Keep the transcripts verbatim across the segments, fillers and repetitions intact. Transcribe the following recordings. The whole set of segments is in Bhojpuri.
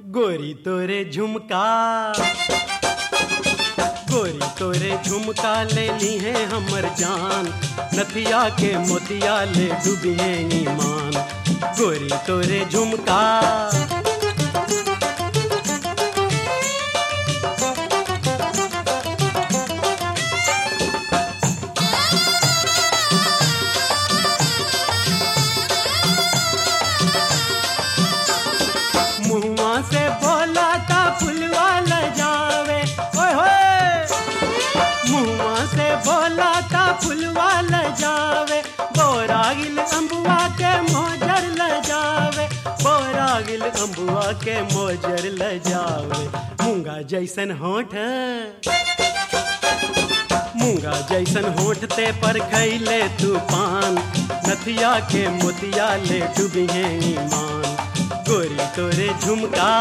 गोरी तोरे झुमका गोरी तोरे झुमका ले ली है हमर जान, नथिया के मोतिया ले डूबी है ईमान। गोरी तोरे झुमका मुहुआ से बोला ता फुलवा ल जावे, ओए होए मुहुआ से बोला ता फुलवा ल जावे, बोरागिल अम्बुआ के मोजर ल जावे, बोरागिल अम्बुआ के मोजर ल जावे। मूंगा जैसन होठ मूंगा जैसन होठ ते पर खैले तूफान, नथिया के मोतिया ले डूबी है ईमान। गोरी तोरे झुमका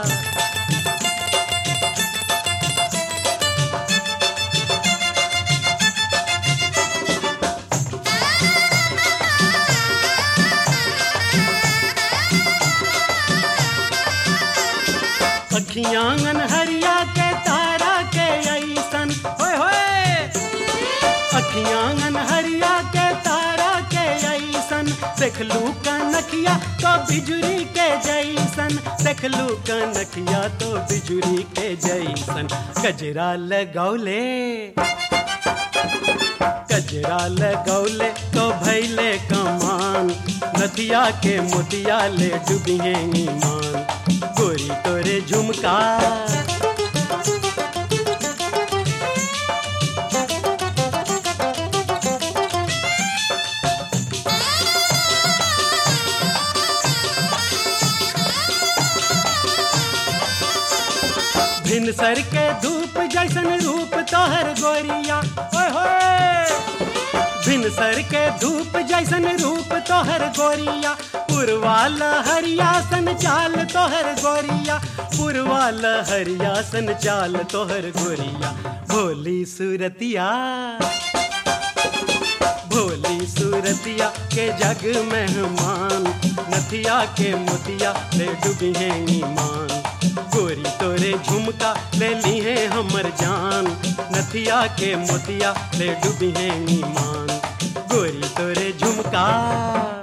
अखियां अनहरिया के तारा के ऐसन, होए होए अखियां अनहरिया के तारा के ऐसन, देखलू कनखिया तो बिजुरी के जैसन, देखलू कनखिया तो बिजुरी के जैसन। गजरा लगौले गजरा लगौले तो भैले कमान, नथिया के मोतिया ले डूबी है ईमान। गोरी तोरे झुमका भिनसर के धूप जैसन रूप तोहर गोरिया, ओए होए भिनसर के धूप जैसन रूप तोहर गोरिया, पुरवा लहरिया सन चाल तोहर गोरिया, पुरवा लहरिया सन चाल तोहर गोरिया। भोली सूरतिया भोली सूरतिया के जग मेहमान, नथिया के मोतिया ले डूबी है ईमान। गोरी तोरे झुमका ले ली है हमर जान, नथिया के मोतिया ले डूबी है ईमान। गोरी तोरे झुमका